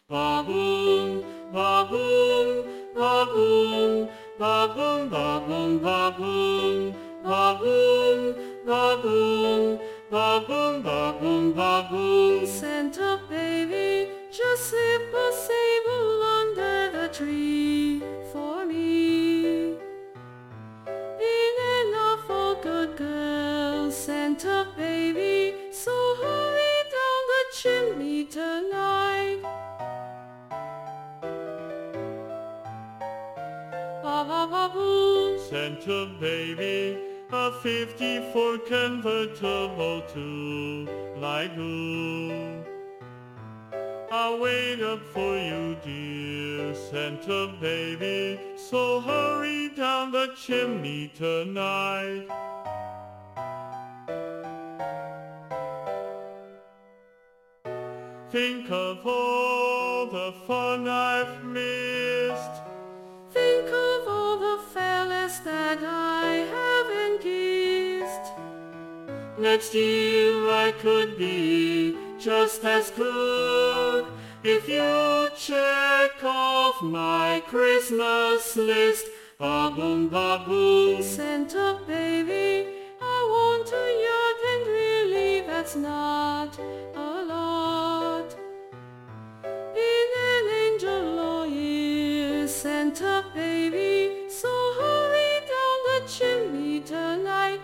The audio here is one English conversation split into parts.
Ba-boom, ba-boom, ba-boom, ba-boom, ba-boom, ba-boom, ba-boom, ba-boom, ba-boom, ba-boom, ba-boom. Santa baby, just slip a sable under the tree for me. Being an awful good girl, Santa baby, so hurry down the chimney tonight. Ba-ba-ba-boom. Santa baby, a 54 convertible to Lido. I'll wait up for you, dear Santa baby, so hurry down the chimney tonight. Think of all the fun I've missed. Think of all the fellas that I haven't kissed. Next year I could be just as good if you check off my Christmas list. Ba-boom, ba-boom. Santa baby, I want a yacht, and really that's not a lot. Been an angel all year, Santa baby, so hurry down the chimney tonight.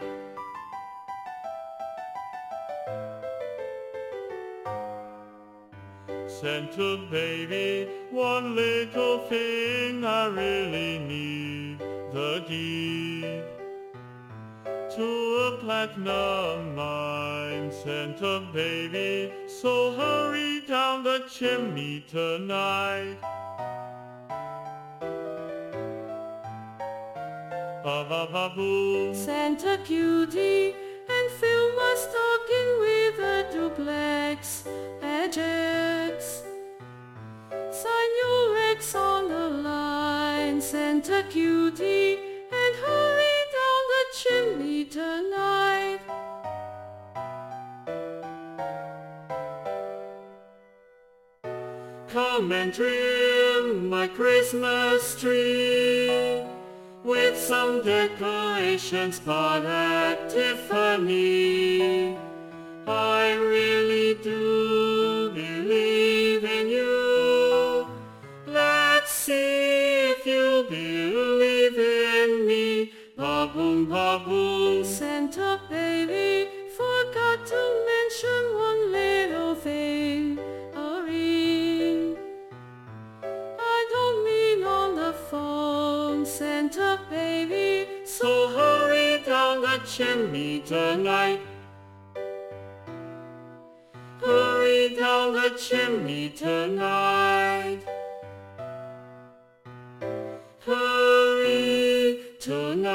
Santa baby, one little thing I really need, the deed to a platinum mine. Santa baby, so hurry down the chimney tonight. Ba-ba-ba-boom. Santa cutie, and fill my stocking with a duplex Ajax. Sign your ex on the line, Santa cutie, and hurry down the chimney tonight. Come and trim my Christmas tree with some decorations bought at Tiffany. I really do believe in you. Let's see if you believe in me. Ba-boom, ba-boom. Santa baby, forgot to mention one little thing, a ring. I don't mean on the phone, Santa baby, So hurry down the chimney tonight. Hurry down the chimney tonight. Hurry tonight.